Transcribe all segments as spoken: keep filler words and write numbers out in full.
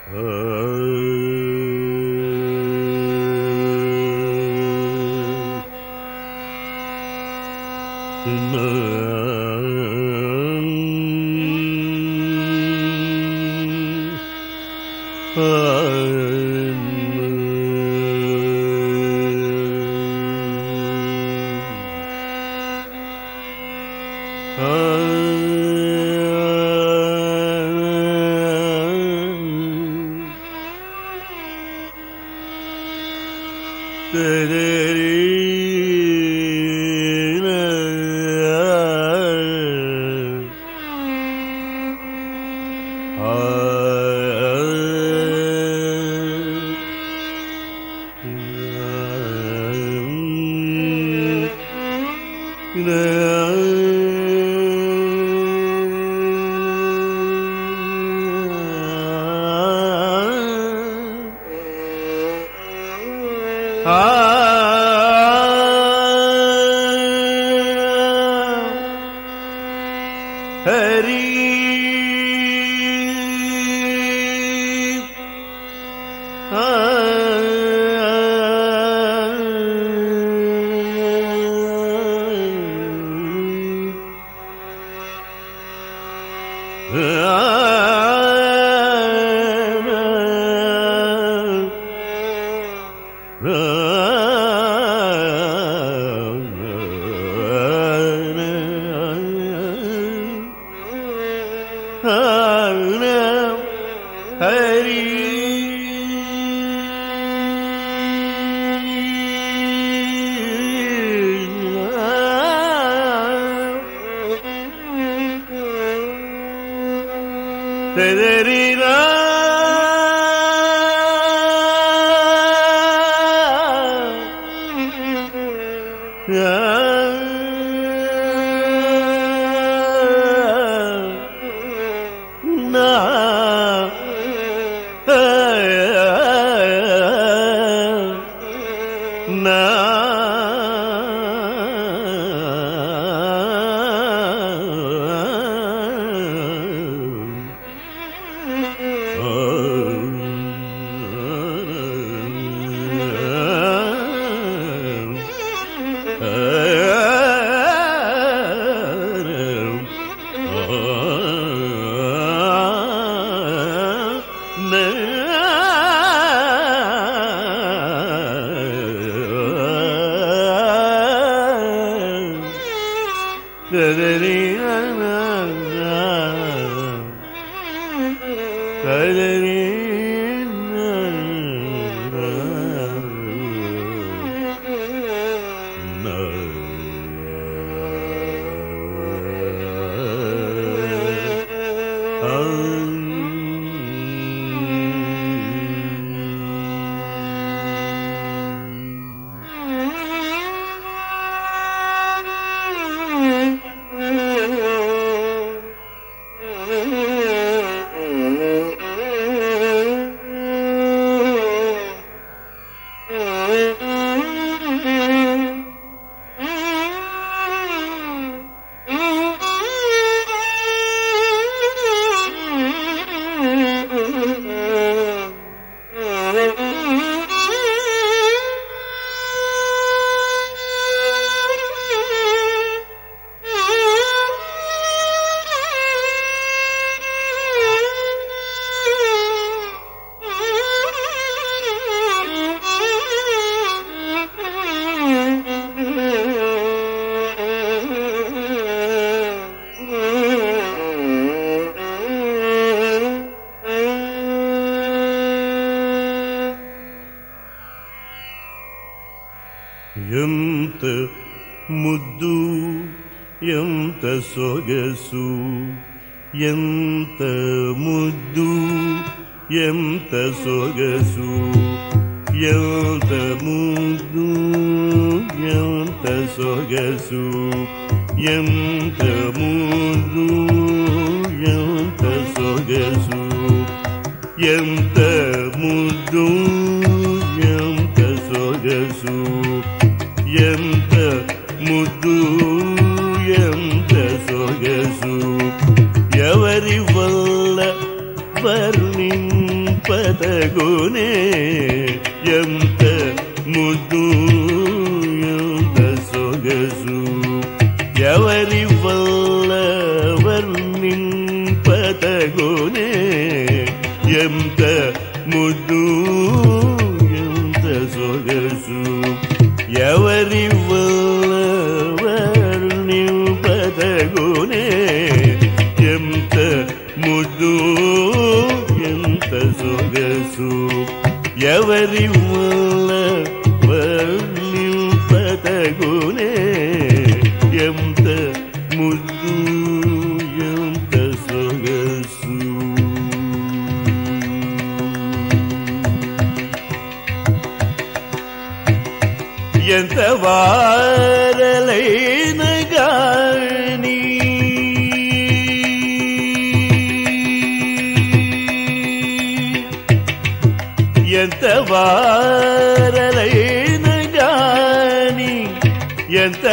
ಎಂತ ಮುದ್ದು ಎಂತ ಸೊಗಸು ಎಂತ ಮುದ್ದು ಎಂತ ಸೊಗಸು ಎಂತ ಮುದ್ದು ಎಂತ ಸೊಗಸು ಎಂತ ಮುದ್ದು ಎಂತ ಸೊಗಸು ಎಂತ ಮುದ್ದು ಎಂತ ಸೊಗಸು ಎಂತ ಮುದ್ದು ಎಂತ ಸೊಗಸು ఎవరి వల్ల వర్ణించ పదగునే ఎంత ముద్దు ఎంత సొగసు ఎవరి వల్ల వర్ణింపదగునే ఎంత ముద్దు ఎంత సొగసు ఎవరి వల్ల వర్ణింపదగునే ఎంత ముద్దు ఎంత సొగసు ఎవరి వల్ల వర్ణింపదగునే ఎంత ముద్దు ఎంత సొగసు ఎంత వారలైన గాని ఎంత వారలైన గాని ఎంత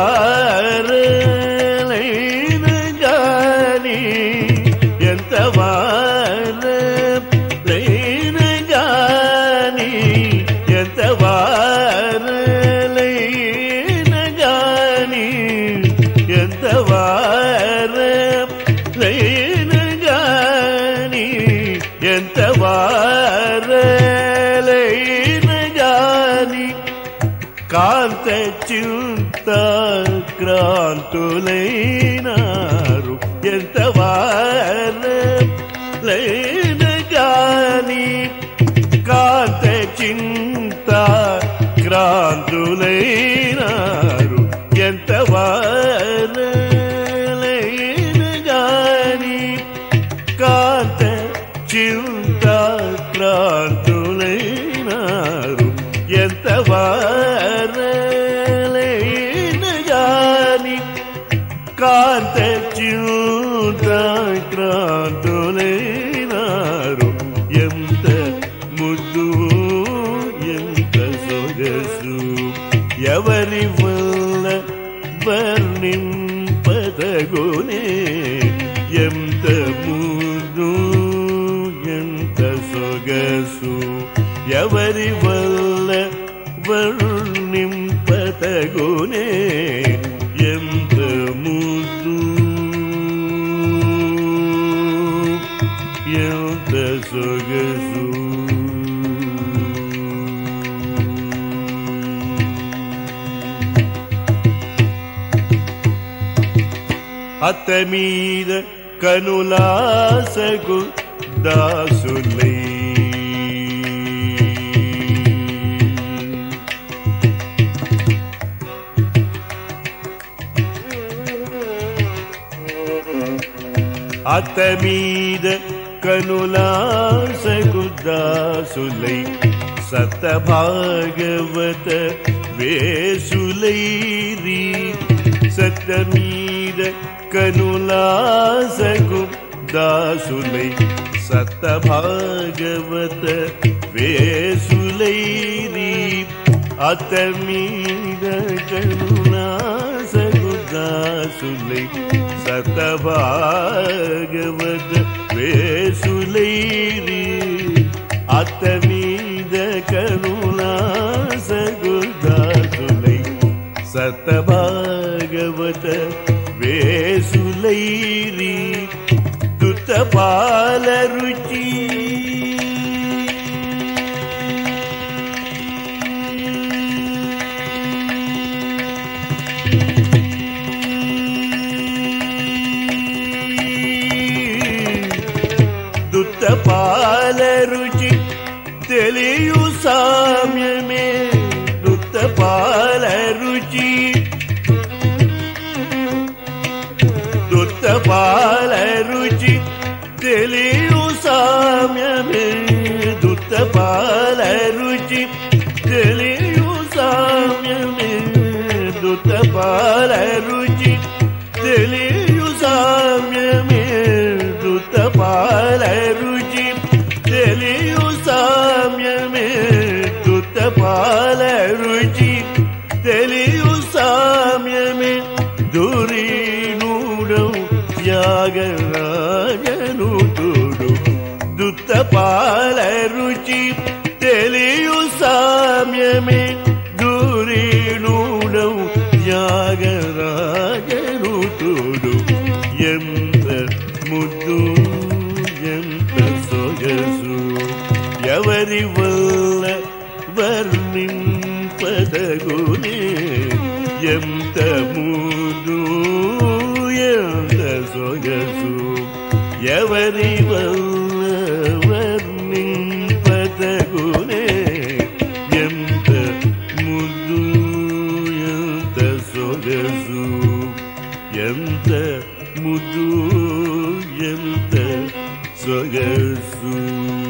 వారలైన గాని ఎంత వారలైన గాని ఎంత వారలైన గాని ఎంత వారలైన గాని ఎంత వారలైన గాని కాంత చింత క్రాంతులైనారు ఎంత వారలైన గాని కాంత చింత క్రాంతులైనారు ఎంత వారలైన గాని కాంత చింత క్రాంతులైనారు ఎంత వారలైన గాని కాంత చింత క్రాంతులైనారు ఎంత ముద్దు ఎంత సొగసు ఎవరి వల్ల వర్ణింపదగునే ఎంత ముద్దు ఎంత సొగసు ఎవరి వల్ల వర్ణింపదగునే ఎంత ముద్దు ఎంత సొగసు అత్త మీద కనులాసగు దాసులై అత్త మీద కనులాసగు దాసులై సత భాగవత వేసులైరి సత మీద కనులాసగు దాసులై సత భాగవత వేసులైరి అత మీద కనులాసగు దాసులై సత భాగవత వేసులైరి అత మీద కనులాసగు దాసులై సత భాగవత వేసులైరి దుత పాల రుచి దుత పాల రుచి తెలియు సామ్యమే దుత పాల రుచి దుత పాల రుచి తెలియు సామ్యమే దుత పాల రుచి తెలియు సామ్యమే దుత పాల రుచి తెలియు సామ్యమే దుత పాల రుచి తెలియు సామ్యమే దుత పాల రుచి తెలియు సామ్యమే త్యాగరాజను తోడు దుత్త పాల రుచి తెలియు సామ్యమే దూరీణుడవు త్యాగరాజరుతుడు ఎంత ముద్దు ఎంత సొగసు ఎవరి వల్ల వర్ణింపదగునే ఎంత ముద్దు ఎంత సొగసు ఎవరి వల్ల వర్ణింపదగునే ఎంత ముద్దు ఎంత సొగసు ఎంత ముద్దు ఎంత సొగసు